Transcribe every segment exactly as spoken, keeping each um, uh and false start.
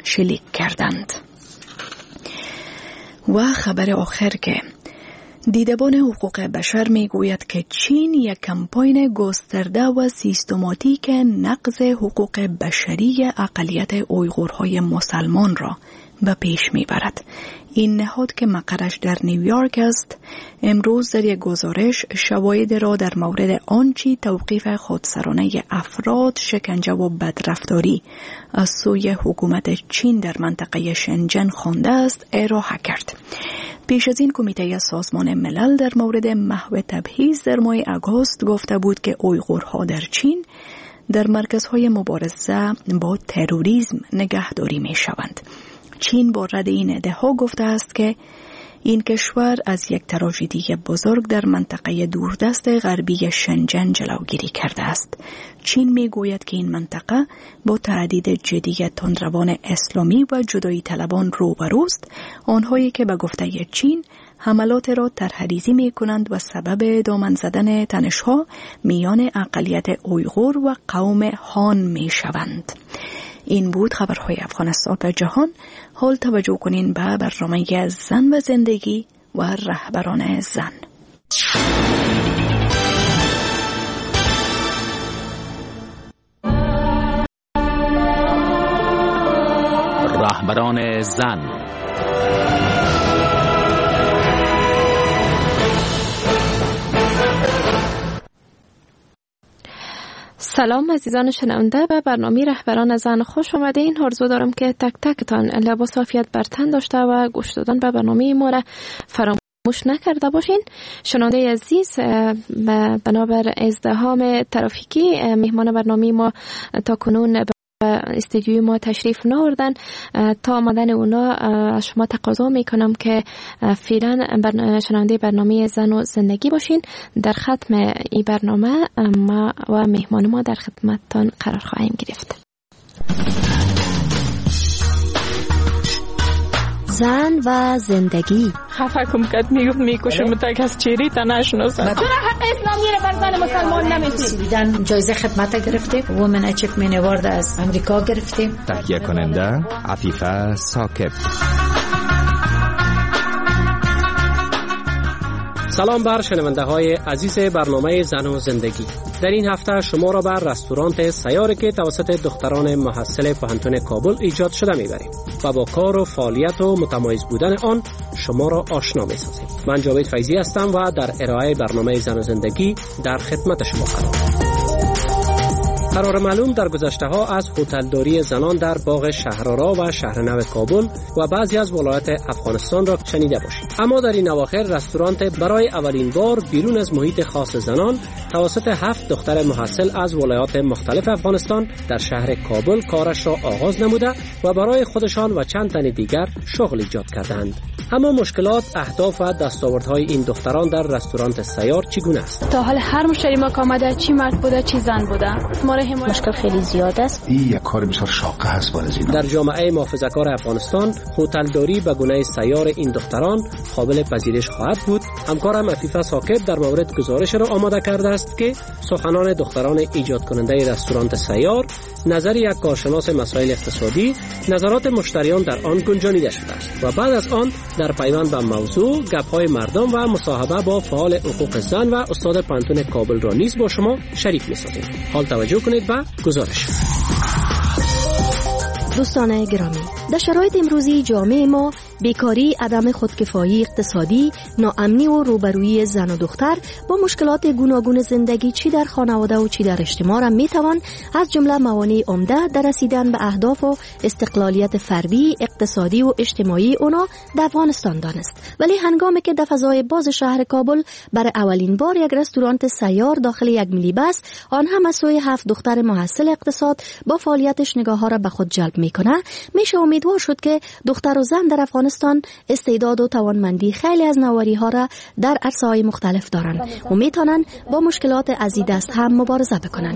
شلیک کردند. و خبر آخر که دیدبان حقوق بشر می گوید که چین یک کمپاین گسترده و سیستماتیک نقض حقوق بشری اقلیت اویغورهای مسلمان را به پیش می برد. این نهاد که مقرش در نیویورک است امروز در یک گزارش شواهد را در مورد آنچه توقیف خودسرانه افراد، شکنجه و بدرفتاری از سوی حکومت چین در منطقه شنجن خوانده است ارائه کرد. پیش از این کمیته سازمان ملل در مورد محو تبعیض در ماه آگوست گفته بود که اویغورها در چین در مرکزهای مبارزه با تروریسم نگهداری می شوند. چین با رد این ادعا گفته است که این کشور از یک تراژدی بزرگ در منطقه دوردست غربی شنجن جلوگیری کرده است. چین می گوید که این منطقه با تهدید جدی تندروان اسلامی و جدایی طلبان روبروست، آنهایی که به گفته چین حملات را طرحریزی می کنند و سبب دامن زدن تنش‌ها میان اقلیت اویغور و قوم هان می شوند. این بود خبرهای افغانستان و جهان. حال توجه کنین به برنامه زن و زندگی و رهبران زن. رهبران زن. سلام عزیزان شنونده، به برنامه رهبران زن خوش آمدین. آرزو دارم که تک تکتان لباس عافیت بر تن داشته و گوش دادن به برنامه ما را فراموش نکرده باشین. شنونده عزیز، بنابر ازدحام ترافیکی مهمان برنامه ما تا کنون استودیوی ما تشریف ناوردن. تا آمدن اونا از شما تقاضا میکنم که فعلا شنونده برنامه زن و زندگی باشین. در ختم این برنامه ما و مهمان ما در خدمتتان قرار خواهیم گرفت. زن و زندگی. خفه کم کد میگفت میکشم تک از چیری تا نشناسم. چرا حق اسلامی را بر زن مسلمان نمیدید؟ دیدن جایزه خدمت گرفتیم، وومن اچیومنت اوارد از امریکا گرفتیم. تهیه کننده عفیفه ساکب. سلام بر شنونده های عزیز برنامه زن و زندگی. در این هفته شما را بر رستوران سیاری که توسط دختران محصل پوهنتون کابل ایجاد شده میبریم و با کار و فعالیت و متمایز بودن آن شما را آشنا میسازیم. من جاوید فیضی هستم و در ارائه برنامه زن و زندگی در خدمت شما قرار. قرار معلوم در گذشته ها از هتلداری زنان در باغ شهرآرا و شهرنو کابل و بعضی از ولایات افغانستان را شنیده باشید. اما در این اواخر رستوران برای اولین بار بیرون از محیط خاص زنان توسط هفت دختر محصل از ولایات مختلف افغانستان در شهر کابل کارش را آغاز نموده و برای خودشان و چند تن دیگر شغل ایجاد کردند. اما مشکلات، اهداف و دستاوردهای این دختران در رستوران سیار چگونه است؟ تا حال هر مشتری ما که آمده چی مرد بوده چی زن بوده. ما مشکل خیلی زیاد است. این یک کار بسیار شاقه است برای زینا. در جامعه محافظه‌کار افغانستان هتلداری به گونه سیار این دختران قابل پذیرش خواهد بود. همکارم عفیفه ساکب در مورد گزارش را آماده کرده است که سخنان دختران ایجاد کننده رستوران سیار، نظر یک کارشناس مسائل اقتصادی، نظرات مشتریان در آن گنجانیده شده است و بعد از آن در پیوند به موضوع گپ‌های مردم و مصاحبه با فعال حقوق زن و استاد پوهنتون کابل را نیز با شما شریک می‌سازیم. حال توجه کنید به گزارش. دوستان گرامی، در شرایط امروزی جامعه ما بیکاری، عدم خودکفایی اقتصادی، ناامنی و روبرویی زن و دختر با مشکلات گوناگون زندگی چی در خانواده و چی در اجتماع را میتوان از جمله موانع عمده در رسیدن به اهداف و استقلالیت فردی، اقتصادی و اجتماعی اونا در افغانستان دانست. ولی هنگامی که در فضای باز شهر کابل برای اولین بار یک رستوران سیار داخل یک مینی بس، آن هم از سوی هفت دختر محصل اقتصاد با فعالیتش نگاه ها را به خود جلب میکنه، میشه امیدوار شد که دختر و زن در افغانستان افغانستان استعداد و توانمندی خیلی از نواری ها را در عرصه‌های مختلف دارند و میتونن با مشکلات از این دست هم مبارزه بکنن.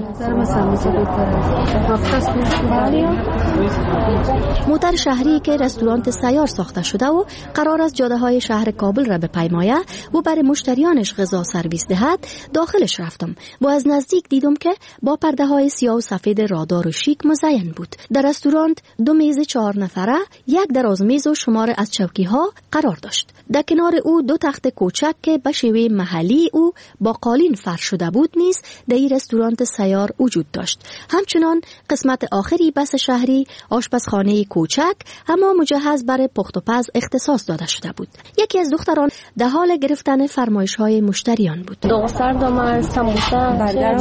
موتر شهری که رستوران سیار ساخته شده و قرار است جاده های شهر کابل را بپیمایه و برای مشتریانش غذا سرویس دهد، داخلش رفتم و از نزدیک دیدم که با پرده های سیاه و سفید رادار و شیک مزین بود. در رستوران دو میز چهار نفره، یک دراز میز و شمار از چوکی ها قرار داشت. در کنار او دو تخت کوچک که به شیوه محلی او با قالین فرش شده بود نیز در این رستوران سیار وجود داشت. همچنان قسمت آخری بس شهری آشپزخانه کوچک اما مجهز برای پخت و پز اختصاص داده شده بود. یکی از دختران در حال گرفتن فرمایش های مشتریان بود. دو سردم سموسه برگر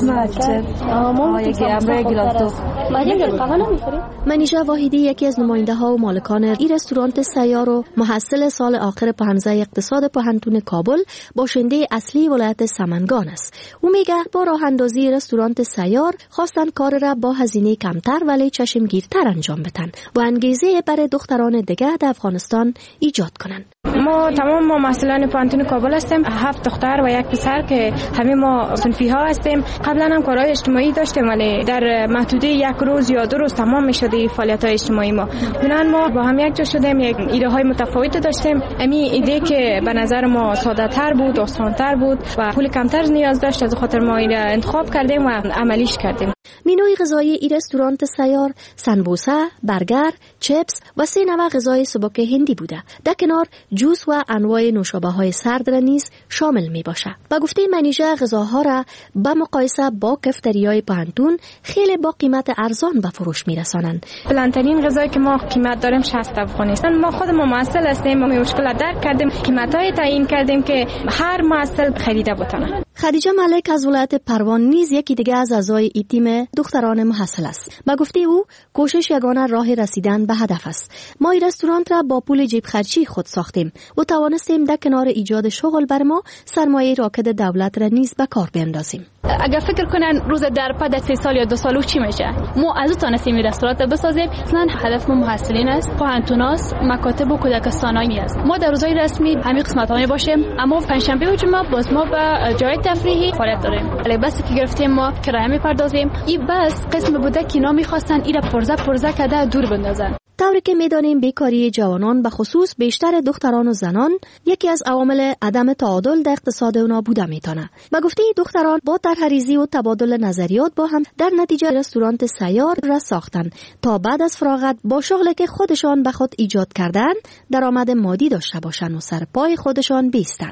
منیژه واحدی یکی از نماینده ها و مالکان این رستوران سیار و محصل سال آخر په حوزه اقتصاد پوهنتون کابل، باشنده اصلی ولایت سمنگان است. او میگه با راه اندازی رستوران سیار خواستن کار را با هزینه کمتر ولی چشمگیرتر انجام بدن و انگیزه برای دختران دیگه در افغانستان ایجاد کنن. ما تمام ما محصلان پوهنتون کابل هستیم، هفت دختر و یک پسر که همه ما صنفی ها هستیم. قبلا هم کارهای اجتماعی داشتیم ولی در محدوده یک روز یا دو روز تمام می‌شد فعالیت های اجتماعی ما. بنابراین ما با هم یک جا شدیم، یک ایده های متفاوت داشتیم. امی ایده که به نظر ما ساده تر بود، آسان تر بود و پول کمتر نیاز داشت، از خاطر ما این انتخاب کردیم و عملیش کردیم. مینوی غذایی این رستوران سیار سنبوسه، برگر، چپس و سه نوع غذای سبک هندی بوده. در کنار جوس و انواع نوشابه های سرد را نیز شامل می باشه. با گفته منیژه غذاها را به مقایسه با کفتریای پوهنتون خیلی با قیمت ارزان به فروش می رسانند. بلندترین غذایی که ما قیمت داریم شصت افغانی است. ما خود ما محصل هستیم و مشکل درک کردیم، قیمتای تعیین کردیم که هر محصل خریده بتونه. خدیجه ملک از ولایت پروان نیز یکی دیگه از اعضای ای تیم دختران محصل است. با گفته او کوشش یگانه راه رسیدن به هدف است. ما این رستوران را با پول جیب خرچی خود ساختیم و توانستیم در کنار ایجاد شغل بر ما سرمایه راکد دولت را نیز به کار بیندازیم. اگر فکر کنن روز در پد سه سال یا دو سالو چی میشه، ما از اون تانستیم این رستوران را بسازیم. اصلا هدف ما محصلین است، پوهنتوناست، مکاتب و کودکستانایی است. ما در روزهای رسمی همین قسمت ها می باشیم، اما پنجشنبه و جمعه باز ما به جای تفریحی فعالیت داریم. ولی بس که گرفتیم ما کرایه میپردازیم. این بس قسم بوده که اینا میخواستن این پرزه پرزه کده دور بندازن. طوری که میدانیم بیکاری جوانان به خصوص بیشتر دختران و زنان یکی از عوامل عدم تعادل در اقتصاد اونا بوده میتونه. به گفته دختران با طرح‌ریزی و تبادل نظریات با هم در نتیجه رستوران سیار را ساختن تا بعد از فراغت با شغلی که خودشان به خود ایجاد کردن درآمد مادی داشته باشن و سر پای خودشان بیستن.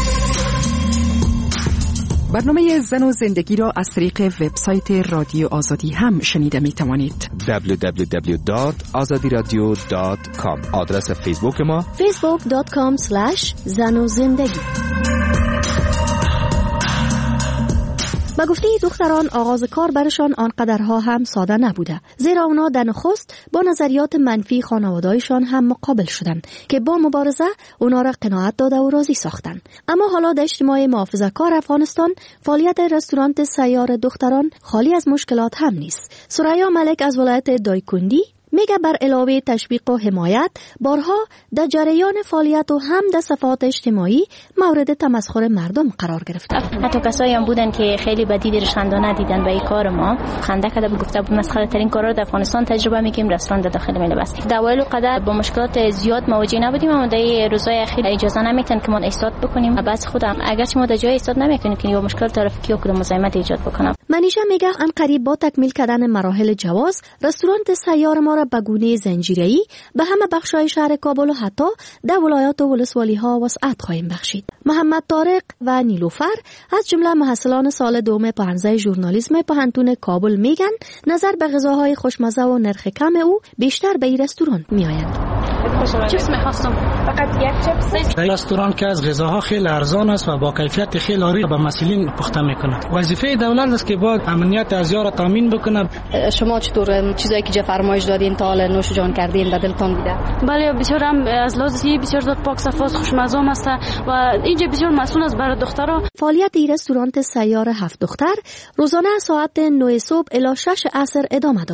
برنامه زن و زندگی را از طریق وبسایت رادیو آزادی هم شنیده می توانید. دبلیو دبلیو دبلیو دات آزادی رادیو دات کام. آدرس فیسبوک ما فیسبوک دات کام اسلش زن و زندگی. با گفته دختران آغاز کار برشان آنقدرها هم ساده نبوده، زیرا اونا در نخست با نظریات منفی خانواده‌ایشان هم مقابل شدند که با مبارزه اونا را قناعت داده و راضی ساختن. اما حالا در اجتماع محافظه‌کار افغانستان فعالیت رستوران سیار دختران خالی از مشکلات هم نیست. سریا ملک از ولایت دایکندی میگه بر علاوه تشویق و حمایت بارها در جریان فعالیت و هم در صفحات اجتماعی مورد تمسخر مردم قرار گرفت. حتی کسایی هم بودن که خیلی بدی رشندانه دیدن به این کار ما، خنده کرده بود، گفته بود مسخره ترین کارا رو در افغانستان تجربه میکنیم، رستوران در داخل میله بس. در اول قدر با مشکلات زیاد مواجه نبودیم، اما در روزهای اخیر اجازه نمیتن که ما ایستاد بکنیم. بعضی خودم اگرچه ما در جای ایستاد نمیکنیم که با مشکل ترافیکی و کدام مزاحمت ایجاد بکنم. منیژه میگه ان قریب با تکمیل کردن مراحل جواز رستوران سیار ما را به گونه زنجیره‌ای به همه بخش‌های شهر کابل و حتی در ولایات و ولسوالی‌ها وسعت خواهیم بخشید. محمد طارق و نیلوفر از جمله محصلان سال دوم پانزده ژورنالیسم پوهنتون کابل میگن نظر به غذاهای خوشمزه و نرخ کم او بیشتر به این رستوران میآیند. چیپس می‌خواستم، فقط یک چیپس. رستوران که از غذاها خیلی ارزان است و با کیفیت خیلی عالی به مسئولین پخته میکنه. وظیفه دولت است که باید امنیت ازیا را تامین بکنه. شما چطور چیزایی که فرمایش دادین تا حالا نوش جان کردین و دلتون بیده؟ بله بسیار هم از لحاظ بسیار زیاد پاک صفاست، خوشمزه است و اینجا بسیار مسئول است برای دخترها. فعالیت این رستوران سیار هفت دختر روزانه ساعت نه صبح الی شش عصر ادامه داره.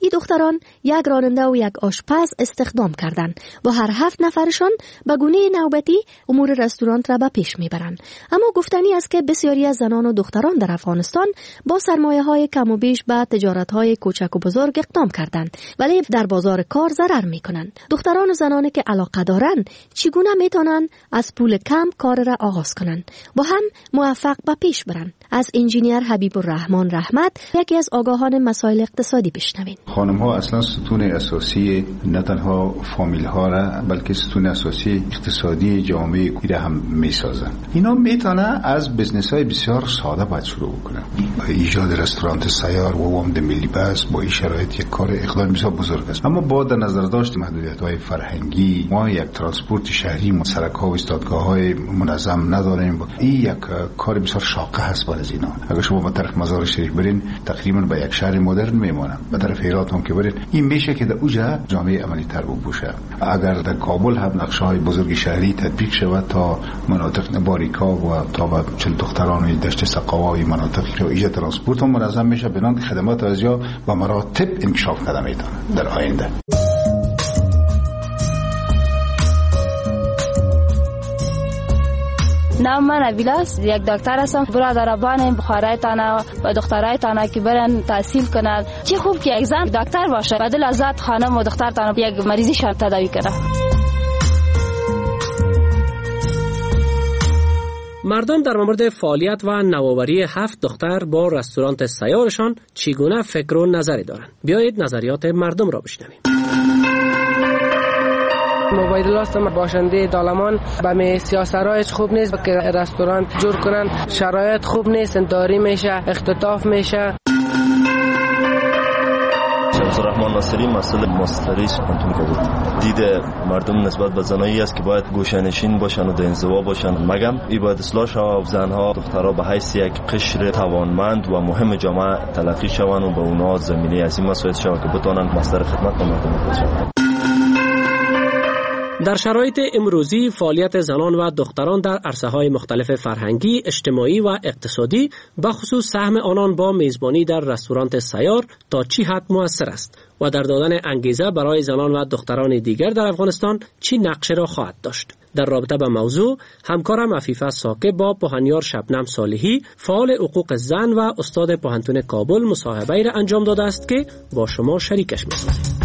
این دختران یک راننده و یک آشپز استخدام کردند و هر هفت نفرشان به گونه نوبتی امور رستوران را به پیش میبرند. اما گفتنی است که بسیاری از زنان و دختران در افغانستان با سرمایه های کم و بیش به تجارت های کوچک و بزرگ اقدام کردند، ولی در بازار کار ضرر میکنند. دختران و زنانی که علاقه دارند چگونه میتونند از پول کم کار را آغاز کنند و هم موفق به پیش برند؟ از انجینیر حبیب الرحمن رحمت، یکی از آگاهان مسائل اقتصادی، بشنوید. خانم ها اصلا ستون اساسی نه تنها فامیل ها را بلکه ستون اساسی اقتصادی جامعه را هم میسازند. اینا میتونه از بزنس های بسیار ساده باید شروع کنن. ایجاد رستوران سیار و وامد ملی بس با این شرایط یک کار اقدام بسیار بزرگ است، اما با در نظر داشت محدودیت های فرهنگی ما یک ترانسپورت شهری، سرک ها و ایستادگاه های منظم نداریم. این یک کار بسیار شاقه هست برای اینا. اگر شما به طرف مزار شریف برین تقریبا به یک شهر مدرن میمونن، به طرف هرات هم که برین این میشه که در اوجا جامعه عملی تر بشه. اگر در کابل هم نقشه های بزرگ شهری تطبیق شود تا مناطق باریکا و تا به چل دختران دشت سقاوا و مناطقی که ایجاد ترانسپورت هم منظم میشه، بنان که خدمات ازیا و مراتب انکشاف پیدا میکنه در آینده. نام من ابیلاس، یک دکتر هستم. برادران بخارای تانا و دخترای تانا که برن تحصیل کنن، چه خوب که یک زن دکتر باشه و دل آزاد خانم و دختر تانا یک مریضیشان تداوی کنه. مردم در مورد فعالیت و نوآوری هفت دختر با رستوران سیارشان چگونه فکر و نظری دارند؟ بیایید نظریات مردم را بشنویم. مبایدل هستم، باشنده دالمان. به می سیاسرایش خوب نیست که رستوران جور کنن، شرایط خوب نیست، داری میشه، اختطاف میشه. شمس الرحمن ناصری، مسئول ماستری پانتون کابل. دید مردم نسبت به زنایی است که باید گوشه‌نشین باشن و در انزوا باشن. مگم این باید اصلاح شود، زنها دخترها به حیث یک قشر توانمند و مهم جامعه تلقی شوند و به اونا زمینه عظیم مساعد شود که بتوانند مصدر خدمت به مردم باشند. در شرایط امروزی فعالیت زنان و دختران در عرصه‌های مختلف فرهنگی، اجتماعی و اقتصادی به خصوص سهم آنان با میزبانی در رستوران سیار تا چی حد مؤثر است و در دادن انگیزه برای زنان و دختران دیگر در افغانستان چی نقشه را خواهد داشت؟ در رابطه با موضوع همکارم عفیفه ساکه با پوهنیار شبنم صالحی، فعال حقوق زن و استاد پوهنتون کابل مصاحبه‌ای را انجام داده است که با شما شریکش می‌سازیم.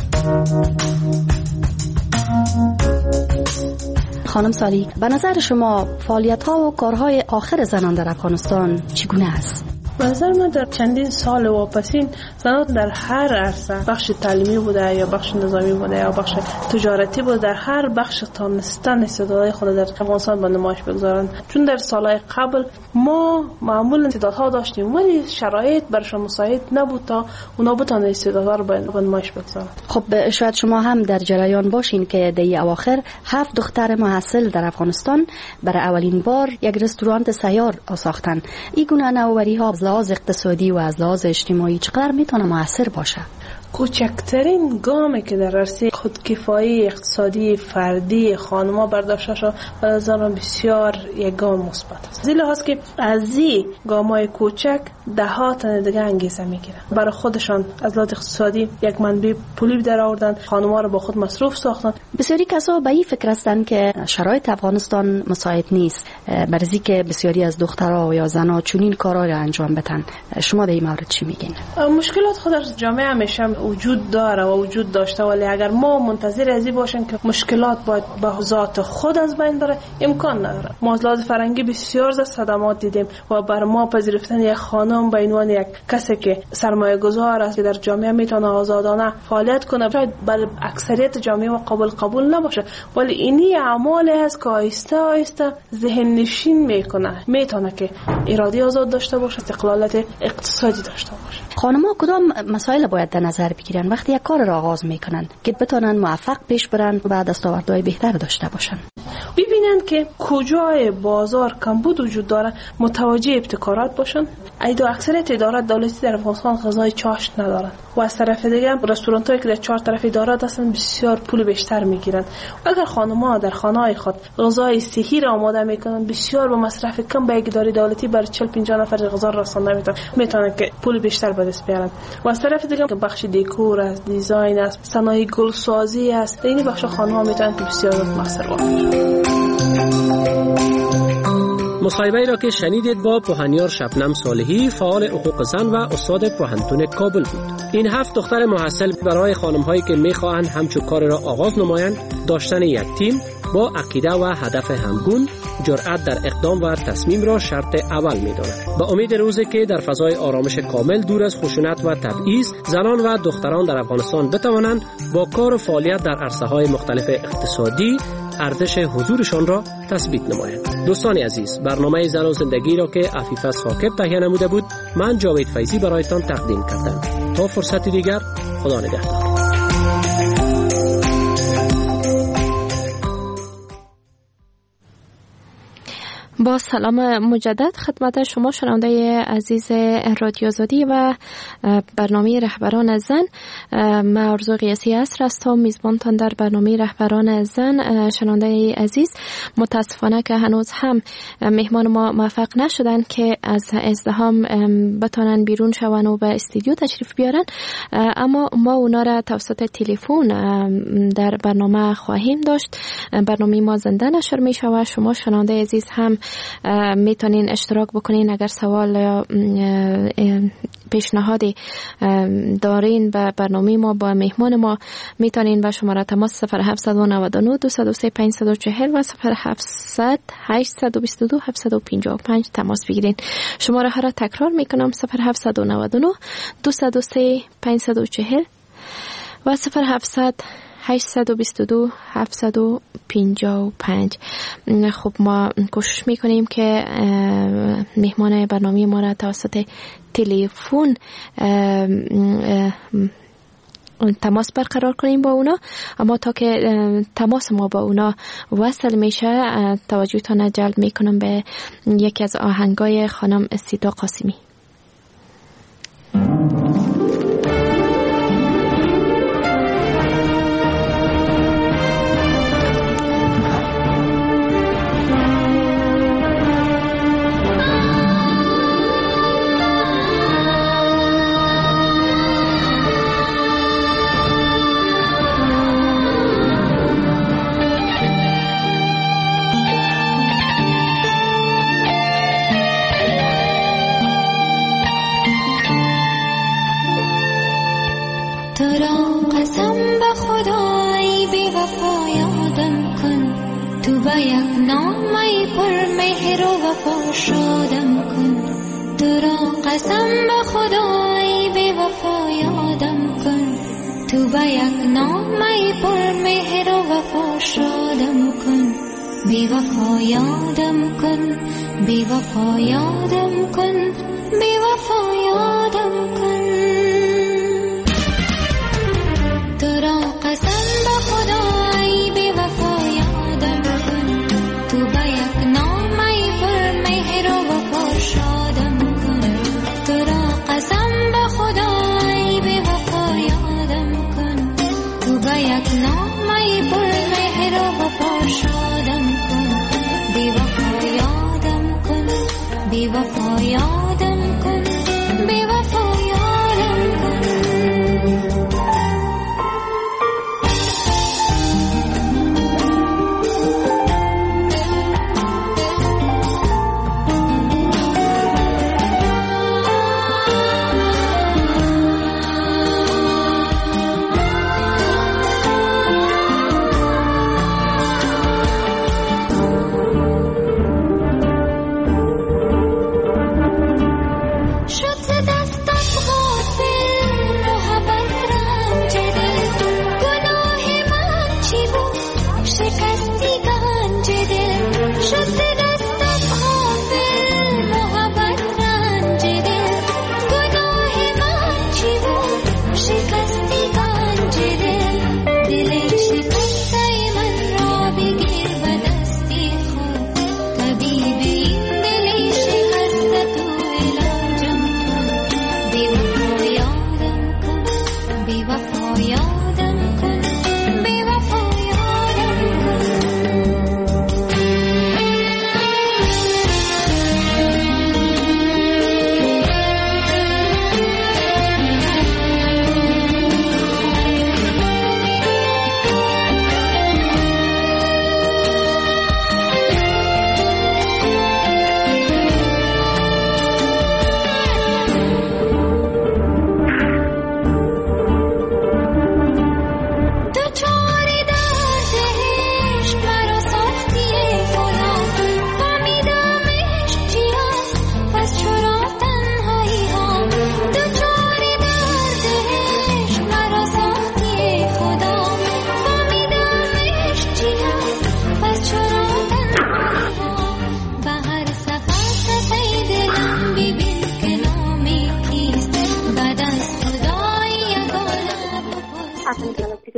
خانم صالحی، به نظر شما فعالیت‌ها و کارهای آخر زنان در افغانستان چگونه است؟ به نظر من در چندین سال واپسین زنان در هر عرصه، بخش تعلیمی بوده یا بخش نظامی بوده یا بخش تجارتی بوده، در هر بخش تانستن استعدادهای خود در افغانستان به نمایش بگذارند. چون در سالهای قبل ما معمولا استعدادها داشتیم ولی شرایط برشان مساعد نبود تا اونا بتونن استعدادها رو به نمایش بگذارند. خب شاید شما هم در جریان باشین که در اواخر هفت دختر محصل در افغانستان برای اولین بار یک رستوران سیار ساختن. این گونه نوآوری‌ها از لحاظ اقتصادی و از لحاظ اجتماعی چقدر میتونه مؤثر باشه؟ کوچکترین گامی که در عرصه خودکفایی اقتصادی فردی خانم‌ها برداشته شد به نظر من بسیار یک گام مثبت است. زیرا هست که از این گام‌های کوچک ده ها تن دیگه انگیزه میگیرن، برای خودشان از لحاظ اقتصادی یک منبع پولی در آوردن، خانم‌ها رو با خود مصروف ساختن. بسیاری کسا به این فکر هستند که شرایط افغانستان مساعد نیست برای که بسیاری از دخترها و یا زنها چنین کارا را انجام بدن. شما در این مورد چی میگین؟ مشکلات خود در جامعه همیشه وجود داره و وجود داشته، ولی اگر ما منتظر ازی باشیم که مشکلات باید به ذات خود از بین بره امکان نداره. ما از لحاظ فرهنگی بسیار زیاد صدمات دیدیم و بر ما پذیرفتن یک خانم به عنوان یک کسی که سرمایه گذار است که در جامعه میتونه آزادانه فعالیت کنه شاید بر اکثریت جامعه ما قابل قبول نباشه، ولی اینی اعمالی هست که آهسته آهسته ذهن نشین میکنه، میتونه که اراده آزاد داشته باشه، استقلالیت اقتصادی داشته باشه. خانم‌ها کدام مسائل باید در نظر بگیرن وقتی یک کار را آغاز میکنن که بتونن موفق پیش برن و دستاوردهای بهتر داشته باشن؟ ببینن که کجای بازار کمبود وجود داره، متوجه ابتکارات باشن. ایدو اکثریت ادارات دولتی در افغانستان غذای چاشت ندارن و از طرف دیگه رستوران هایی که در چهار طرف ادارات هستن بسیار پول بیشتر میگیرن. اگر خانم‌ها در خانه‌های خود غذای صحی را آماده میکنن، بسیار با مصرف کم به یک اداره دولتی برای چهل پنجاه نفر غذا رسانده میتونن میتونن که پول بیشتر به دست بیارن. و از طرف دیگه بخش دکور است، دیزاین است، صنایع گلسازی است، این بخش خانم‌ها میتونن که بسیار مؤثر باشن. مصاحبه را که شنیدید با پوهنیار شبنم صالحی، فعال حقوق زن و استاد پوهنتون کابل بود. این هفت دختر محصل برای خانم‌هایی که می‌خواهند همچون کار را آغاز نمایند، داشتن یک تیم با عقیده و هدف همگون، جرأت در اقدام و تصمیم را شرط اول می‌دانند. با امید روزی که در فضای آرامش کامل دور از خشونت و تبعیض، زنان و دختران در افغانستان بتوانند با کار و فعالیت در عرصه‌های مختلف اقتصادی ارزش حضورشان را تثبیت نمایند. دوستان عزیز، برنامه زن و زندگی را که عفیفه ثاقب تهیه نموده بود، من جاوید فیضی برایتان تقدیم کردم. تا فرصت دیگر، خدا نگهدار. با سلام مجدد خدمت شما شنونده عزیز رادیو آزادی و برنامه رهبران زن. من آرزو قیاسی عصر هستم، میزبانتان در برنامه رهبران زن. شنونده عزیز، متاسفانه که هنوز هم مهمان ما موفق نشدن که از ازدحام بتونن بیرون شون و به استودیو تشریف بیارن، اما ما اونا را توسط تلفن در برنامه خواهیم داشت. برنامه ما زنده نشر می شود. شما شنونده عزیز هم میتونین اشتراک بکنین اگر سوال یا پیشنهادی دارین به برنامه ما، با مهمان ما میتونین به شماره تماس صفر هفت نه نه دو صفر سه پنج چهار صفر و صفر هفت صفر هشت دو دو هفت پنج پنج تماس بگیرین. شماره ها را تکرار میکنم: صفر هفت نه نه دو صفر سه پنج چهار صفر و صفر هفت هشت دو دو هفت پنج پنج. خب ما کوشش میکنیم که مهمان برنامه ما را توسط تلفن تماس برقرار کنیم با اونا، اما تا که تماس ما با اونا وصل میشه توجهتان جلب میکنم به یکی از آهنگای خانم سیتا قاسمی. دل شکسته من را بگیر و دستی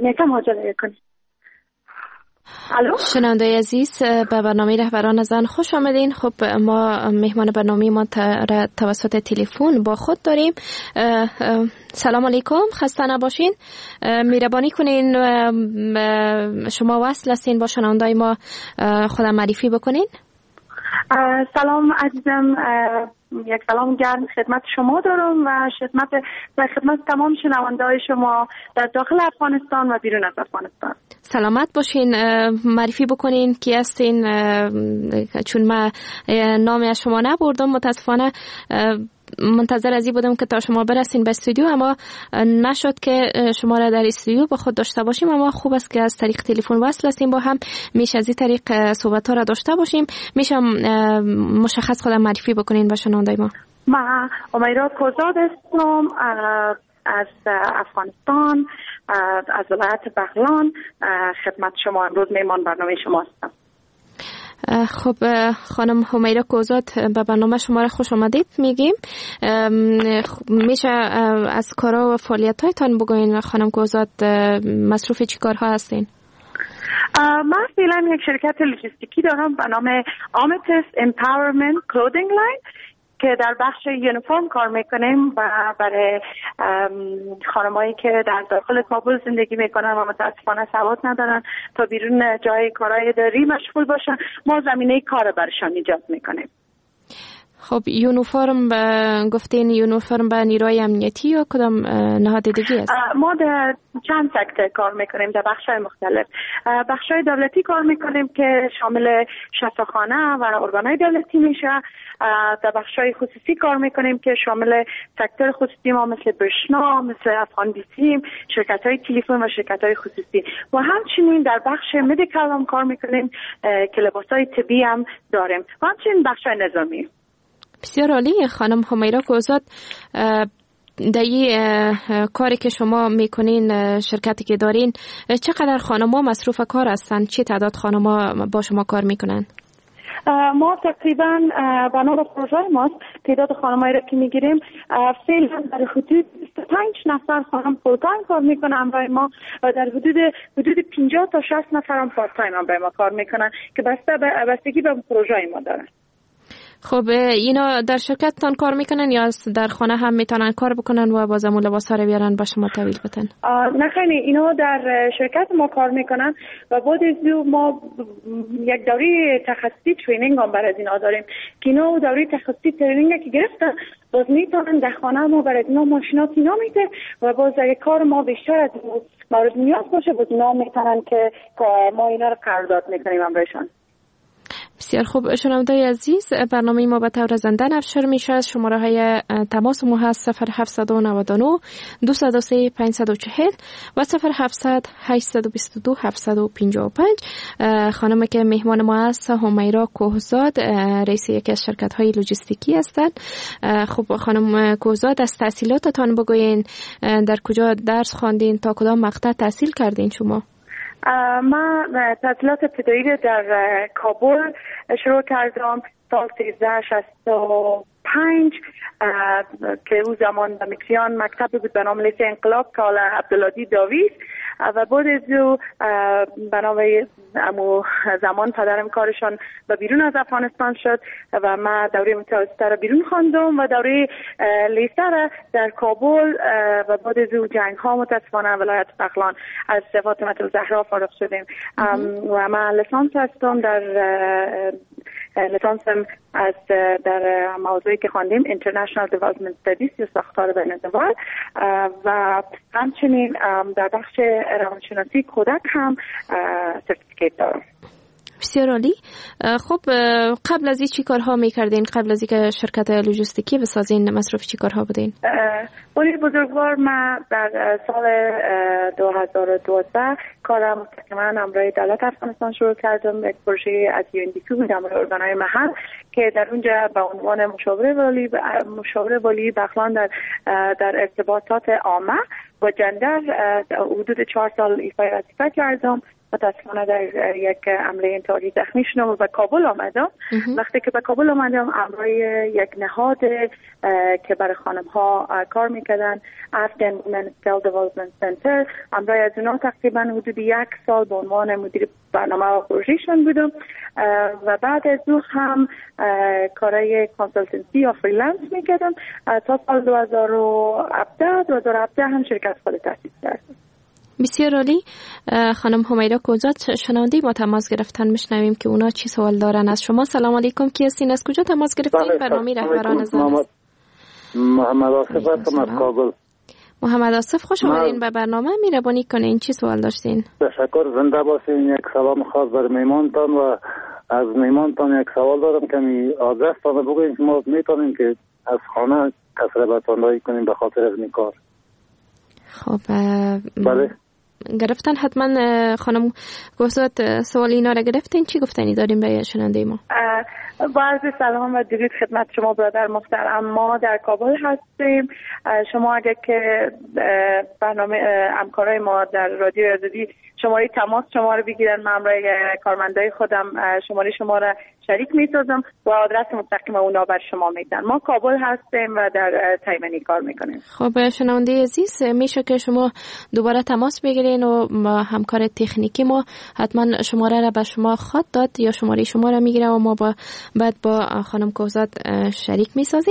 یکم عجله کنید. الو شنونده عزیز، به برنامه رهبران زن خوش آمدین. خب ما مهمان برنامه ما توسط تلفن با خود داریم. سلام علیکم، خسته نباشین. مهربانی کنین شما وصل هستین با شنونده ما، خودم معرفی بکنین. سلام عزیزم، یک سلام گرم خدمت شما دارم و خدمت و خدمت تمام شنونده‌های شما در داخل افغانستان و بیرون از افغانستان. سلامت باشین. معرفی بکنین کی هستین، چون من نامی از شما نبردم متاسفانه. منتظر ازی بودم که تا شما برسین به استودیو، اما نشد که شما را در استودیو با خود داشته باشیم. اما خوب است که از طریق تلفن وصل هستیم با هم، میشه از این طریق صحبت ها را داشته باشیم. میشه مشخص خودم معرفی بکنین به شنونده ما. من امیرا کوزاد هستم از افغانستان، از ولایت بغلان. خدمت شما امروز میمان برنامه شما هستم. خب خانم همیرا کوزاد، به برنامه شما را خوش آمدید میگیم. میشه از کارا و فعالیت هایتان بگوین خانم کوزاد، مصروف چی کارها هستین؟ من فعلا یک شرکت لوجستیکی دارم به نام آمتس امپاورمنت کلودینگ لاین که در بخش یونیفرم کار میکنیم و برای خانمایی که در داخل کابل زندگی میکنن و متاسفانه سواد ندارن تا بیرون جای کارهای اداری مشغول باشن، ما زمینه کار برشان ایجاد میکنیم. خب یونیفرم گفتین یونیفرم به نیروی امنیتی یا کدام نهاد دیگه است؟ ما در چند سکتور کار میکنیم، در بخش‌های مختلف. بخش‌های دولتی کار میکنیم که شامل شفاخانه و ارگان‌های دولتی میشه. در بخش‌های خصوصی کار میکنیم که شامل سکتور خصوصی ما مثل برشنا، مثل افغان بیسیم، شرکت‌های تلفن و شرکت‌های خصوصی. و همچنین در بخش مدیکال هم کار میکنیم که لباس‌های طبی هم داریم و همچنین بخش‌های نظامی. بسیار عالی. خانم همیرا کوزاد، در این کاری که شما میکنین، شرکتی که دارین، چقدر خانم‌ها مصروف کار هستن؟ چه تعداد خانم‌ها با شما کار میکنن؟ ما تقریبا بنا به پروژه ماست تعداد خانم‌هایی را که میگیریم فعلا در حدود بیست و پنج نفر خانم فول تایم کار میکنن برای ما و در حدود حدود پنجاه تا شصت نفر هم پارت تایم هم برای ما کار میکنن که بسته به بستگی به پروژه ما دارن. خب اینا در شرکتتان کار میکنن یا در خانه هم میتونن کار بکنن و بازم لباسا رو بیارن با شما تحویل بدن؟ نه خیلی، اینا در شرکت ما کار میکنن و بعد از ما یک دوره تخصصی ترینینگ هم برای اینا داریم که اینا دوره تخصصی ترینینگ که گرفتن باز میتونن در خانه ما برای اینا ماشینات اینا میده و باز اگه کار ما بیشتر از مورد نیاز باشه باز اینا میتونن که ما اینا رو قرارداد میکنیم هم برایشان. بسیار خوب. شنونده‌های عزیز، برنامه ما به طور زنده نشر میشه. از شماره های تماس ما هست صفر هفت نه نه دو صفر سه پنج چهار صفر و صفر هفت هشت دو دو هفت پنج پنج. خانم که مهمان ما هست همیرا کوزاد، رئیس یکی از شرکت های لوجستیکی هستند. خب خانم کوزاد، از تحصیلاتتان بگوین، در کجا درس خواندین، تا کدام مقطع تحصیل کردین شما؟ من تحصیلات ابتدایی در کابل شروع کردم سال سیزده شصت و پنج که او زمان به مکسیان مکتب بود به نام لیسه انقلاب که حالا عبدالعادی داویز و بعد از او به نام امو زمان پدرم کارشان به بیرون از افغانستان شد و من دوره متوسطه را بیرون خواندم و دوره لیسه را در کابل و بعد از او جنگ ها متاسفانه ولایت بغلان از فاطمه الزهرا فارغ شدیم و من لیسانس هستم در لیسانسم از در موضوعی که خواندیم International Development Studies یا ساختار بین الدول و همچنین در بخش روانشناسی کودک هم سرتیفیکیت دارم. بسیار عالی. خب قبل از این چی کارها میکردین؟ قبل از اینکه شرکت لوجستیکی بسازین مصروف چی کارها بودین؟ ولی بزرگوار من در سال دو هزار و دوازده کارم مستقیما همراه دولت افغانستان شروع کردم. یک پروژه از یو ان دی پی بود همراه ارگان‌های محل که در اونجا به عنوان مشاور والی مشاور والی بغلان در در ارتباطات عامه و جندر حدود چهار سال ایفای وظیفه کردم متاسفانه در یک حمله انتحاری زخمی شدم و به کابل آمدم. وقتی که به کابل آمدم همراه یک نهاد که برای خانم ها کار میکردن، Afghan Women Skill Development Center، همراه از اونا تقریبا حدود یک سال به عنوان مدیر برنامه و پروژهشون بودم و بعد از او هم کارهای کانسلتنسی یا فریلنس میکردم تا سال دو هزار و هفده دو هزار و هفده هم شرکت خود تأسیس کردم. بسیار عالی. خانم حمیرا کوزاد، شنونده ما تماس گرفتن، میشنویم که اونا چی سوال دارن از شما. سلام علیکم، کی هستین، از کجا تماس گرفتین؟ برنامه رهبران زن است. محمد آصف هستم از کابل. محمد آصف، خوش آمدین به برنامه. مهربانی کنین چی سوال داشتین؟ تشکر، زنده باشین. یک سلام خاص بر میمانتان و از میمانتان یک سوال دارم که می آدرستان بگوین که ما میتونیم که از خانه کسر بتاندهی کنیم به خاطر از این کار. خب بله گرفتن حتما. خانم گفتاد سوال اینا را گرفتین، چی گفتنی داریم به شنونده ما؟ با عرض سلام و درود خدمت شما برادر محترم. ما در کابل هستیم. شما اگر که برنامه همکارای ما در رادیو آزادی شماره تماس شما رو بگیرن، من همراه کارمندای خودم شماره شما را شریک می‌سازم و آدرس مستقیم اونا بر شما میدن. ما کابل هستیم و در تایمنی کار میکنیم. خب شنونده عزیز، میشه که شما دوباره تماس بگیرین و ما همکار تکنیکی ما حتما شماره را به شما خط داد یا شماره شما را میگیره و ما با بعد با خانم کوزاد شریک میسازیم.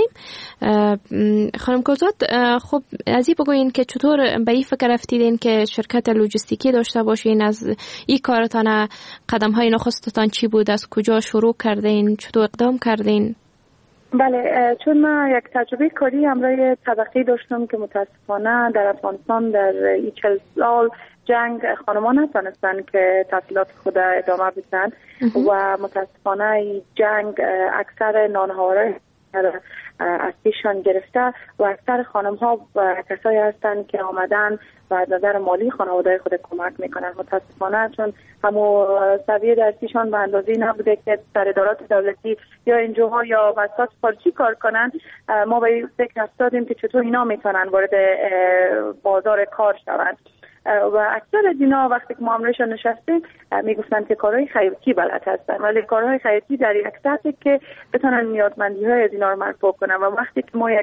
خانم کوزاد، خب از این بگوین که چطور به این فکر رفتیدین که شرکت لوجستیکی داشته باشین؟ از این کارتان قدم های نخستتان چی بود؟ از کجا شروع کردین؟ چطور اقدام کردین؟ بله، چون من یک تجربه کاری همراه طبقی داشتم که متاسفانه در افغانستان در این چل سال جنگ خانمان نتونستن که تحصیلات خود ادامه بدن و متاسفانه این جنگ اکثر نانهاره از پیشان گرفته و اکثر خانم ها و کسایی هستند که آمدن و از نظر مالی خانواده خود کمک میکنن. متاسفانه چون همو سویه در پیشان به اندازه نبوده که در ادارات دولتی یا انجوها یا وسایل خارجی کار کنن، ما به فکر افتادیم که چطور اینا میتونن وارد بازار کار شوند و اکثر از اینا وقتی که ما همراهشان نشستیم میگفتن که کارهای خیاطی بلد هستن، ولی کارهای خیاطی در یک سطحی که بتونن نیازمندی های از اینا رو مرفوع کنن و وقتی که ما یک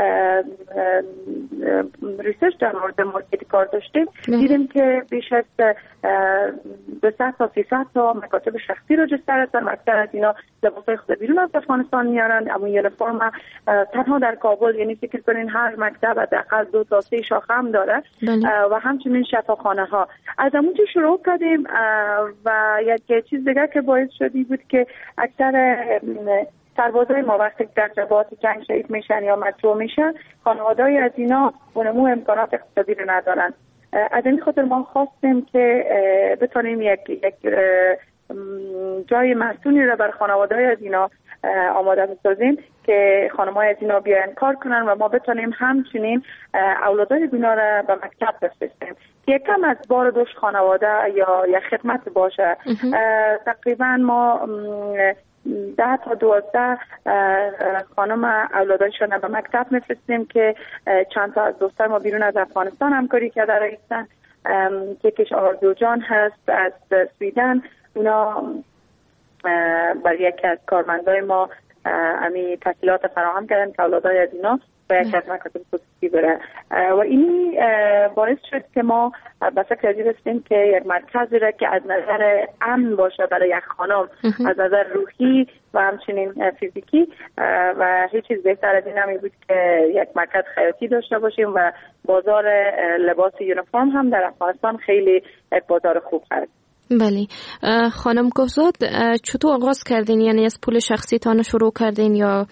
ریسرچ در مورد مارکت کار داشتیم دیدیم که بیش از دویست تا سیصد تا مکاتب شخصی رجیستر هستن. اکثر از اینا لباسای خود بیرون از افغانستان میارن، اما یونیفرم تنها در کابل، یعنی فکر کنین هر مکتب حداقل دو تا سه شاخه هم داره و همچنین شفاخانه ها. از اونجا شروع کردیم و یک چیز دیگه که باعث شدی بود که اکثر سربازای ما وقتی در جبهات جنگ شهید میشن یا مجروح میشن، خانواده‌ای از اینا اونمو امکانات اقتصادی رو ندارن. از این خاطر ما خواستیم که بتونیم یک یک جای مسئولی رو بر خانواده‌ای از اینا آماده بسازیم که خانم‌های از اینا بیاین کار کنن و ما بتونیم همچنین اولادای اینا رو به مکتب بفرستیم که یکم از بار دوش خانواده یا یا خدمت باشه. تقریبا ما ده تا دوازده خانم اولادایشون به مکتب میفرستیم که چند تا از دوستان ما بیرون از افغانستان همکاری کرده رئیسن. یکیش آرزو جان هست از سویدن، اونا برای یکی از کارمندای ما امی تحصیلات فراهم کردن که اولادای از اینا و یک از مکاتب خصوصی بره و اینی باعث شد که ما به فکر ازی رسیدیم که یک مرکزی را که از نظر امن باشه برای یک خانم، از نظر روحی و همچنین فیزیکی و هیچ چیز بهتر از این نمی بود که یک مرکز خیاطی داشته باشیم و بازار لباس یونیفرم هم در افغانستان خیلی یک بازار خوب هست. بله خانم کوزاد، چطور آغاز کردین؟ یعنی از پول شخصی تان شروع کردین یا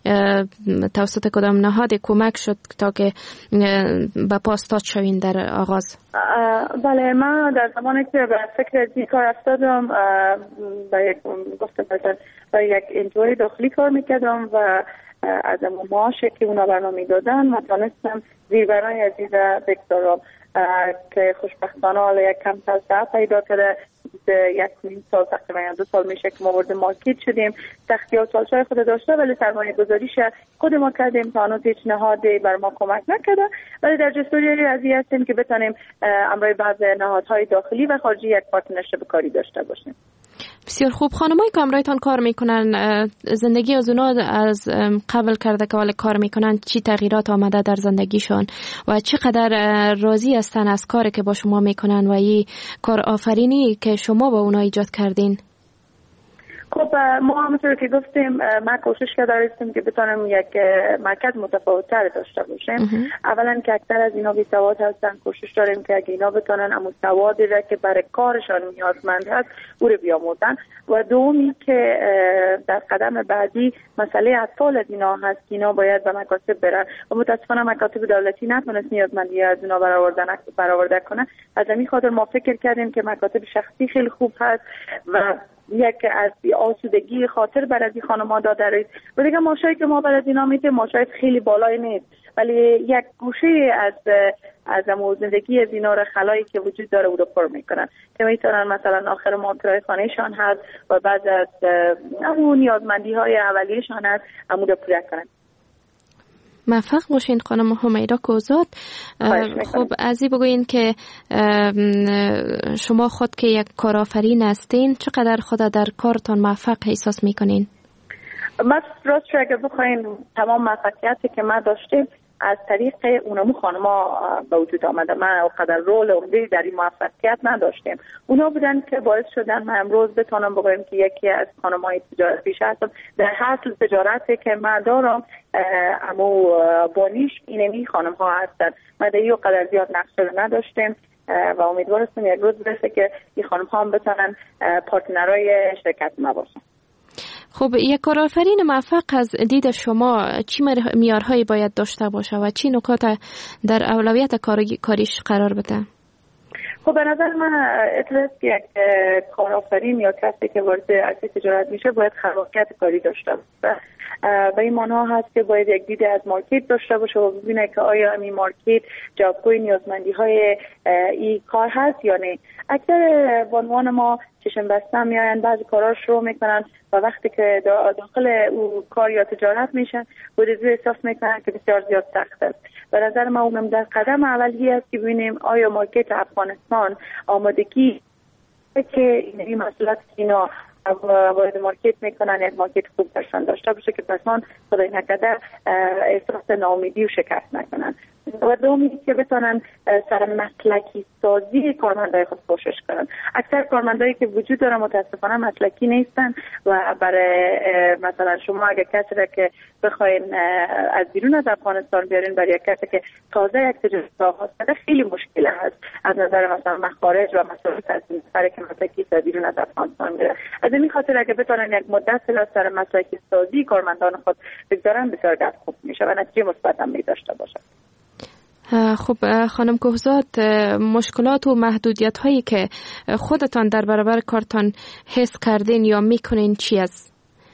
توسط کدام نهاد کمک شد تا که به پاستاد شوین در آغاز؟ بله، من در زمانی که به فکر از این کار افتادم با یک گفتم با یک انجوی داخلی کار میکردم و از معاشی که اونا برنامه دادن من تانستم زیربنای عزیز بگذارم که خوشبختانه حالا یک کم تازده پیدا کرده یک نیم سال تقریبا دو سال میشه که ما وارد مارکت شدیم. سختی‌ها سال‌های خود داشته ولی سرمایه گذاریش خود ما کردیم تا هنوز هیچ نهادی بر ما کمک نکرده، ولی در جستجوی راضی هستیم که بتونیم امروی بعض نهادهای داخلی و خارجی یک پارتنرشیپ کاری داشته باشیم. بسیار خوب. خانمایی که همراهتان کار میکنن، زندگی از اونا از قبل کرده که ولی کار میکنن چی تغییرات آمده در زندگیشان و چقدر راضی هستن از کاری که با شما میکنن و این کار آفرینی که شما با اونا ایجاد کردین؟ خب ما همونطور که گفتیم ما کوشش کردیم که بتونیم یک مرکز متفاوت‌تر داشته باشیم. اولا که اکثر از اینا بی‌سواد هستن، کوشش داریم که اگه اینا بتونن اما سوادی را که برای کارشان نیازمند هست او رو بیاموزن. و دومی که در قدم بعدی مسئله اطفال از اینا هست که اینا باید به مکاتب برن و متاسفانه مکاتب دولتی نتونست نیازمندی از اینا برآوردن برآورده کنه. از همین خاطر ما فکر کردیم که مکاتب شخصی خیلی خوب هست و یک از آسودگی خاطر برای این خانم‌ها داده است. و دیگه ماشایی که ما برای اینا میتیم ماشای خیلی بالای نیست، ولی یک گوشه از از امو زندگی از اینا را خلایی که وجود داره او رو پر میکنن که میتونن مثلا آخر ماه کرایه خانهشان هست و بعد از امو نیازمندی های اولیه‌شان هست امو رو پوره کنن. موفق باشین خانم حمیده کوزاد. خب ازی بگوین که شما خود که یک کارآفرین هستین چقدر خود در کارتان موفق احساس میکنین؟ من راست شو اگر بخواین تمام موفقیتی که ما داشتیم از طریق اونمو خانما به وجود آمده. من اونقدر رول عمده در این موفقیت نداشتیم. اونا بودن که باعث شدن من امروز بتونم بگویم که یکی از خانمای تجارت پیشه هستم. در حاصل تجارتی که من دارم امو بانیش اینمی خانم ها هستن. ما در این قدر زیاد نقشه نداشتیم و امیدوار هستم یک روز برسه که این خانم ها هم بتونن پارتنرهای شرکت ما باشن. خب یک کارآفرین موفق از دید شما چی معیارهایی باید داشته باشه و چی نکات در اولویت کاریش قرار بده؟ خب به نظر من اطلاعات که یک کارآفرین یا کسی که وارد عرصه تجارت میشه باید خلاقیت کاری داشته باشه و این معنی هست که باید یک دید از مارکت داشته باشه و ببینه که آیا این مارکت جوابگوی نیازمندی های این کار هست یا نه. اکثر بانوان ما چشم بسته میاین بعضی کارا شروع میکنن و وقتی که داخل او کار یا تجارت میشن بودجه احساس میکنن که بسیار زیاد سخت است. به نظر ما اونم در قدم اولی است که ببینیم آیا مارکت افغانستان آمادگی که این مسئولات اینا وارد مارکت میکنن یک مارکت خوب درشان داشته باشه که پسان خدای نکرده احساس ناامیدی و شکست نکنن. و دومی که بتونن سر مسلکی سازی کارمندای خود کوشش کنن. اکثر کارمندایی که وجود داره متاسفانه مسلکی نیستن و برای مثلا شما اگه کسی را که بخواین از بیرون از افغانستان بیارین برای یک کسی که تازه یک تجربه آغاز کرده خیلی مشکل هست از نظر مثلا مخارج و مسئولیت از این سر که مسلکی از بیرون از افغانستان میره. از این خاطر اگه بتونن یک مدت سر مسلکی سازی کارمندان خود بگذارن بسیار دست خوب میشه و نتیجه مثبت هم داشته باشه. خب خانم کوزاد، مشکلات و محدودیت هایی که خودتان در برابر کارتان حس کردین یا میکنین چی است؟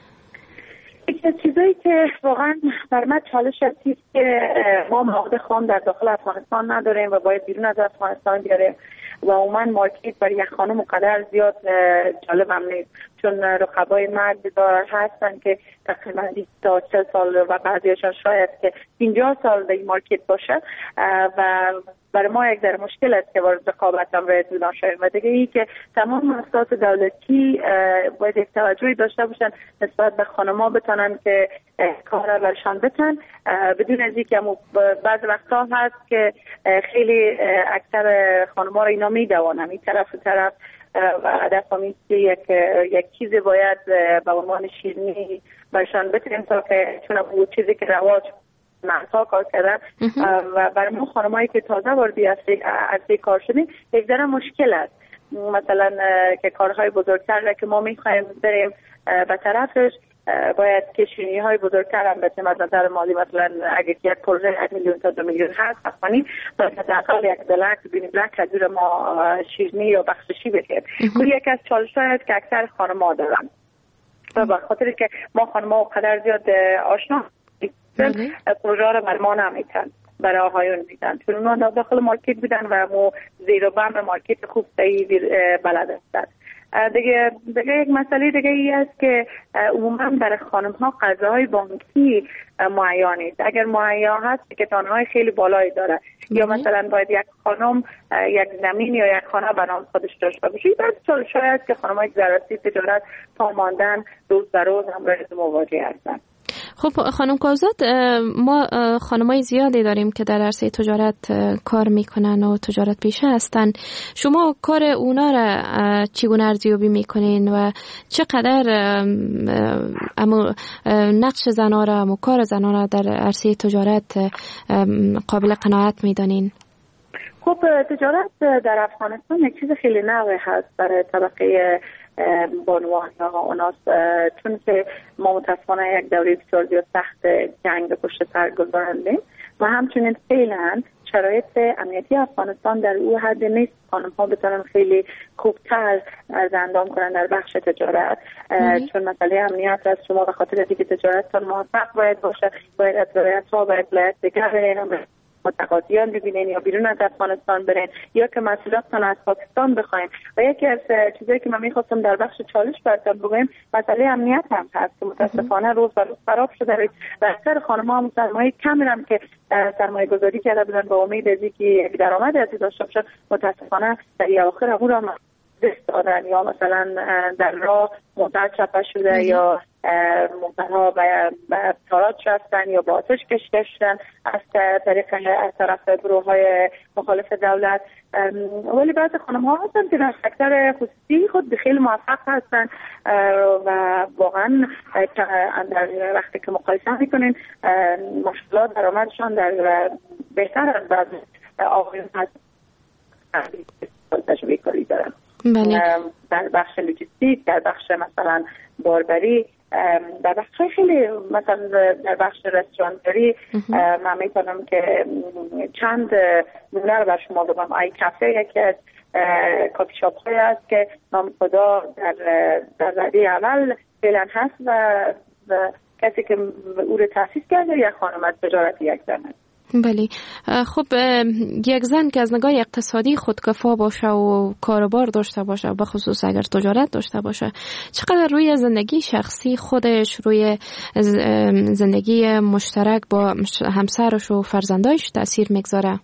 یکی از چیزایی که واقعا بر من چالش است که ما مواد خام در داخل افغانستان نداریم و باید بیرون از افغانستان بیاریم و عموما مارکت برای یک خانم مقدر زیاد جالب هم نیست چون رقبای مرد هستن که تقریبا بیست تا چهل سال و بعضیشان شاید که پنجاه سال در این مارکت باشه و برای ما یک در مشکل است که وارد رقابت هم باید بودن شاید و دیگه ای که تمام مؤسسات دولتی باید یک توجهی داشته باشن نسبت به خانم‌ها بتونن که کار برشان بتن بدون از اینکه بعض وقتا هست که خیلی اکثر خانم‌ها را اینا میدوانن این طرف و طرف و هدف هم که یک یک چیزی باید به عنوان شیرینی برشان بتونیم تا که چون اون چیزی که رواج مردها کار کردن و برای ما خانمایی که تازه واردی عرصه کار شدیم یک ذره مشکل است. مثلا که کارهای بزرگتر را که ما میخوایم بریم به طرفش باید کشیدنی های بزرگتر هم بتیم از نظر مالی. مثلا اگر یک پروژه یک میلیون تا دو میلیون هست افغانی باید حداقل یک دلک بین بلک از ما شیرینی یا بخششی بکنیم. این یکی از چالش‌هایی است که اکثر خانم‌ها دارن و به خاطر که ما خانم‌ها قدر زیاد آشنا پروژه را بر ما نمیتن برای آقایون میدن چون اونا داخل مارکت بودن و مو زیر و بم مارکت خوب صحیح بلد هستن دیگه دیگه یک مسئله دیگه ای است که عموما برای خانم ها غذاهای بانکی مهیا نیست. اگر مهیا هست که تانهای خیلی بالایی داره یا مثلا باید یک خانم یک زمین یا یک خانه به نام خودش داشته باشه، بعد شاید که خانم های زراعتی تجارت تا ماندن روز به روز همراه مواجه هستند. خب خانم کاوزاد، ما خانمای زیادی داریم که در عرصه تجارت کار میکنن و تجارت پیشه هستن. شما کار اونا را چگونه ارزیابی میکنین و چقدر اما نقش زنها را و کار زنها را در عرصه تجارت قابل قناعت میدانین؟ خب تجارت در افغانستان یک چیز خیلی نوی هست برای طبقه بانوان یا اوناس، چون که ما متاسفانه یک دوره بسیار زیاد سخت جنگ به پشت سر گذراندیم و همچنین فعلا شرایط امنیتی افغانستان در او حد نیست خانم ها بتونن خیلی خوبتر از اندام کنن در بخش تجارت، چون مسئله امنیت از شما به خاطر دیگه تجارتتان موفق باید باشه، باید از ولایت ها باید ولایت دیگر برین متقاضیان ببینین یا بیرون از افغانستان برین یا که محصولاتتان از پاکستان بخواین. و یکی از چیزایی که من میخواستم در بخش چالش براتون بگم مسئله امنیت هم هست که متاسفانه روز به روز خراب شده و اکثر خانم‌ها هم سرمایه کمی هم که سرمایه گذاری کرده بودن با امید از اینکه یک درآمد ازی داشته باشن، متاسفانه در اواخر اون را دست دادن یا مثلا در راه موتر چپه شده یا موترها به تاراج رفتن یا با آتش کشیده شدن از طریق از طرف گروه های مخالف دولت. ولی بعض خانم ها هستن که در سکتر خصوصی خود خیلی موفق هستن و واقعا در وقتی که مقایسه میکنین مشکلات درآمدشان در بهتر از بعض آقایون هست تجربه کاری دارن. بله. در بخش لوجستیک، در بخش مثلا باربری، در بخش خیلی مثلا در بخش رستورانتری من میتونم که چند نمونه رو بر شما بگم. آی کافه یکی از کافی شاپ های است که نام خدا در در رده اول فعلا هست و, و کسی که او رو تأسیس کرده یک خانم از تجارت یک زن است. بله. خب یک زن که از نگاه اقتصادی خودکفا باشه و کاروبار داشته باشه، به خصوص اگر تجارت داشته باشه، چقدر روی زندگی شخصی خودش، روی زندگی مشترک با همسرش و فرزندایش تأثیر میگذاره؟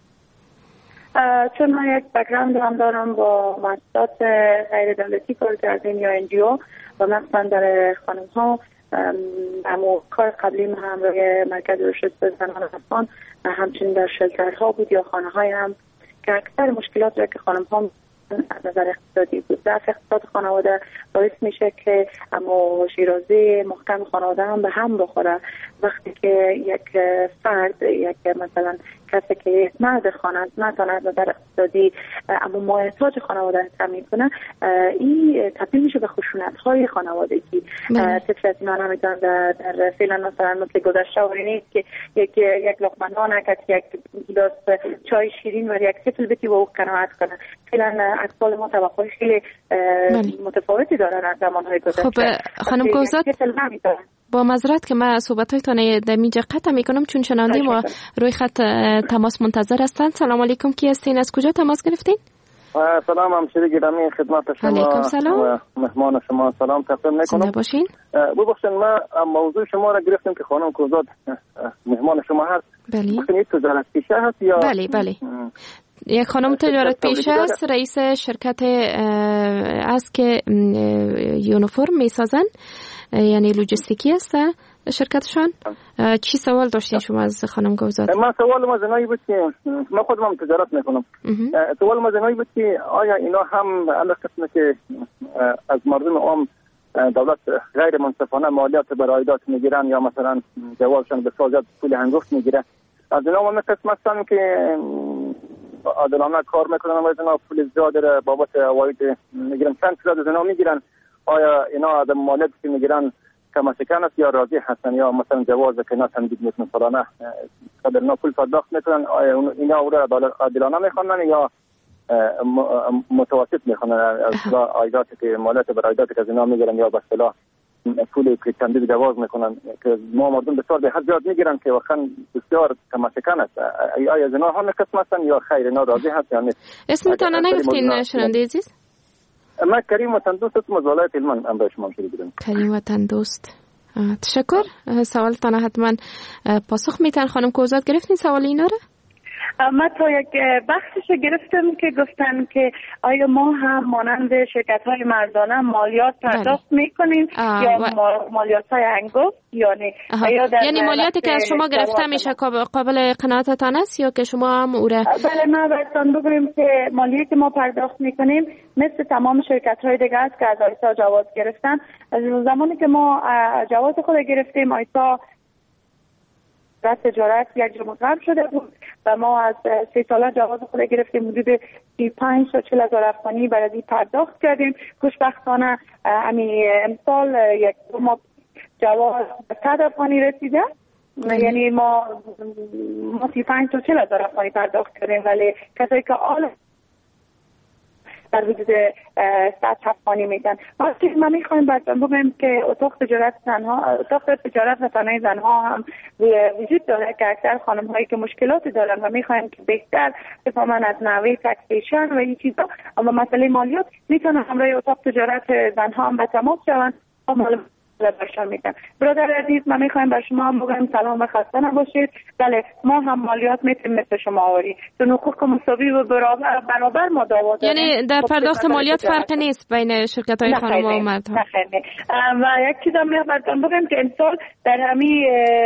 چون من یک بک‌گراند هم دارم با مؤسسات غیر دولتی کار کردیم یا ان جی او و مثلا در خانم ها اما کار قبلی من هم روی مرکز رشد زنان افغان همچنین در شلترها بود یا خانه های هم که اکثر مشکلات را که خانم ها از نظر اقتصادی بود، ضعف اقتصاد خانواده باعث میشه که اما شیرازه محکم خانواده هم به هم بخوره. وقتی که یک فرد یک مثلا کسی که مرد خانه است نتونه از نظر اقتصادی اما مایحتاج خانواده را تامین کنه، این تبدیل میشه به خشونت های خانوادگی. طفل من نمیتونه در, در فعلا مثلا مثل گذشته وری نیست که یک یک لقمه نان اکت یک گلاس چای شیرین و یک طفل بتی و او قناعت کنه. فعلا اطفال ما توقعی خیلی متفاوتی دارن از زمانهای گذشته. خب خانم کوزاد، با معذرت که من صحبت‌هایتان در اینجا قطع میکنم چون شنونده ما روی خط تماس منتظر هستند. سلام علیکم، کی هستین؟ از کجا تماس گرفتین؟ سلام همشیری گرامی، خدمت شما. علیکم سلام. و مهمان شما سلام تقدیم میکنم. زنده باشین. ببخشید ما موضوع شما را گرفتیم که خانم کوزاد مهمان شما هست. بله. این تجارت پیشه هست یا؟ بله بله. یک خانم تجارت پیشه است، رئیس شرکت است که یونیفرم میسازن، یعنی لوجستیکی است شرکتشان. چی سوال داشتین شما از خانم کوزاد؟ من سوال ما زنایی بود که من خودم تجارت میکنم. سوال ما زنایی بود که آیا اینا هم علاوه قسمه که از مردم عام دولت غیر منصفانه مالیات بر عایدات میگیرن یا مثلا جوابشان به سازات پول هنگفت میگیره، از اینا من قسم هستن که عادلانه کار میکنن و از اینا پول زیاده بابت عواید میگیرن، چند فیصد از اینا میگیرن؟ آیا اینا از مالیاتی که میگیرن کم شکن است یا راضی هستن یا مثلا جواز که نه تمدید میکنن سالانه قدر اینا پول پرداخت میکنن؟ آیا اینا او را عادلانه میخونن یا متوسط میخونن از عایداتی که مالیات بر عایداتی که از اینا میگیرن یا به اصطلاح پولی که تمدید جواز میکنن که ما مردم بسیار به حد زیاد میگیرن که واقعا بسیار کم شکن است؟ آیا از اینا هم قسم هستن یا خیر اینا راضی هست یا نیست؟ اسمتان نگفتین شنونده عزیز؟ من کریم و تندوست هستم از ولایت هلمند. هم به شما شروع بدم. کریم و تندوست. تشکر. سوالتان حتما پاسخ میتن. خانم کوزاد گرفتین سوال اینا رو؟ من تا یک بخشش گرفتم که گفتن که آیا ما هم مانند شرکت های مردانه مالیات پرداخت میکنیم یا و... مالیات های انگفت یا نه؟ یعنی مالیاتی که از شما گرفته میشه قابل قناعتتان است یا که شما هم او را؟ بله، ما براتون بگویم که مالیاتی که ما پرداخت میکنیم مثل تمام شرکت های دیگه است که از آیسا جواز گرفتن. از زمانی که ما جواز خود گرفتیم آیسا در تجارت یک جا مقرر شده بود و ما از سه ساله جواز خود گرفتیم. حدود سی و پنج تا چهل هزار افغانی برای این پرداخت کردیم. خوشبختانه امی امسال یک دو ماه جواز به صد افغانی رسیده. یعنی ما ما سی و پنج تا چهل هزار افغانی پرداخت کردیم، ولی کسایی که آل در حدود صد افغانی میدن. ما میخوایم براتون بگم که اتاق تجارت زنها، اتاق تجارت و صنایع زنها هم وجود داره که اکثر خانم هایی که مشکلاتی دارن و میخوایم که بهتر بفهمن از نحوه تکسیشن و این چیزا، اما مسئله مالیات میتونن همراه اتاق تجارت زنها هم به تماس شون. برشان میدم. برادر عزیز، من میخوایم بر شما هم بگم سلام و خسته نباشید. بله، ما هم مالیات میتونیم مثل شما آوری. چون حقوق مساوی و برابر برابر ما دعوا داریم. یعنی در پرداخت مالیات فرقی نیست بین شرکت های خانم و مردها. و یک چیز هم میخوایم بگم که امسال در همین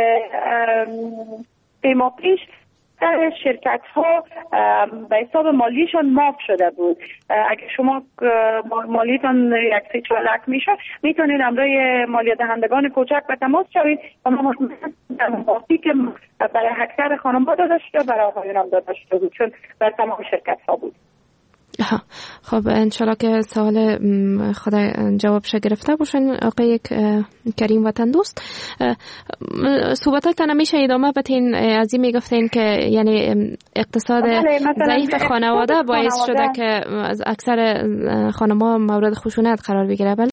سه ماه پیش شرکت ها به حساب مالیشان معاف شده بود. اگه شما مالیتان یک سی چهار لک میشه میتونید همراه مالیات دهندگان کوچک به تماس شوید و ما معافی که برای اکثر خانم ها داده شده برای آقایون هم داده شده بود، چون بر تمام شرکت ها بود. خب انشالله که سوال خدا جوابش گرفته باشن آقای کریم وطن دوست. صحبتاتون میشه ادامه بدین؟ از این میگفتین که یعنی اقتصاد ضعیف خانواده باعث شده که اکثر خانم‌ها مورد خشونت قرار بگیره.